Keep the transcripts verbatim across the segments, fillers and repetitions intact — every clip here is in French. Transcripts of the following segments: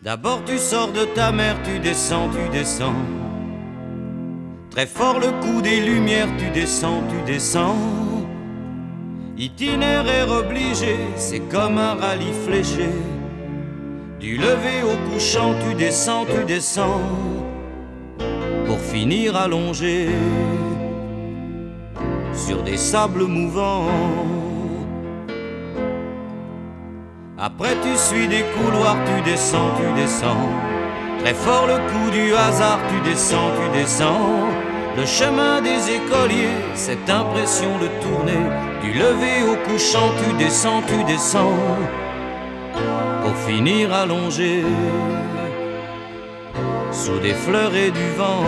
D'abord tu sors de ta mer, tu descends, tu descends. Très fort le coup des lumières, tu descends, tu descends. Itinéraire obligé, c'est comme un rallye fléché. Du lever au couchant, tu descends, tu descends, pour finir allongé sur des sables mouvants. Après tu suis des couloirs, tu descends, tu descends. Très fort le coup du hasard, tu descends, tu descends. Le chemin des écoliers, cette impression de tourner. Du lever au couchant, tu descends, tu descends, pour finir allongé sous des fleurs et du vent.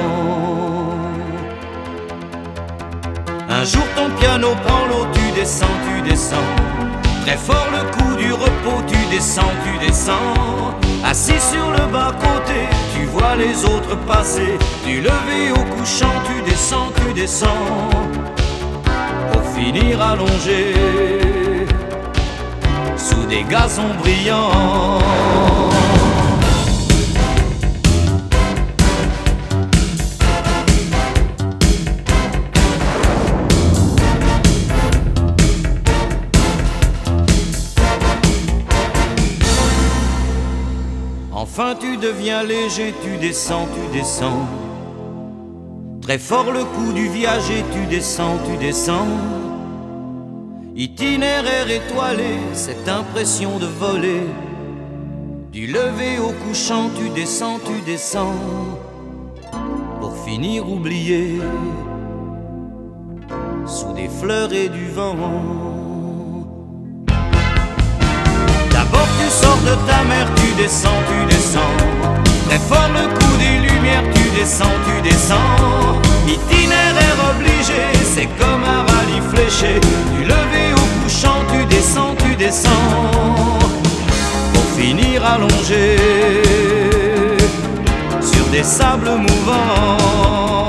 Un jour ton piano prend l'eau, tu descends, tu descends. Très fort le coup du repos, tu descends, tu descends. Assis sur le bas-côté, tu vois les autres passer. Du lever au couchant, tu descends, tu descends, pour finir allongé sous des gazons brillants. Enfin tu deviens léger, tu descends, tu descends. Très fort le coup du viager, tu descends, tu descends. Itinéraire étoilé, cette impression de voler. Du lever au couchant, tu descends, tu descends, pour finir oublié sous des fleurs et du vent. D'abord tu sors de ta mer, tu descends, tu descends. Très fort le coup des lumières, tu descends, tu descends. Itinéraire obligé, c'est comme un rallye fléché. Du lever au couchant, tu descends, tu descends, pour finir allongé sur des sables mouvants.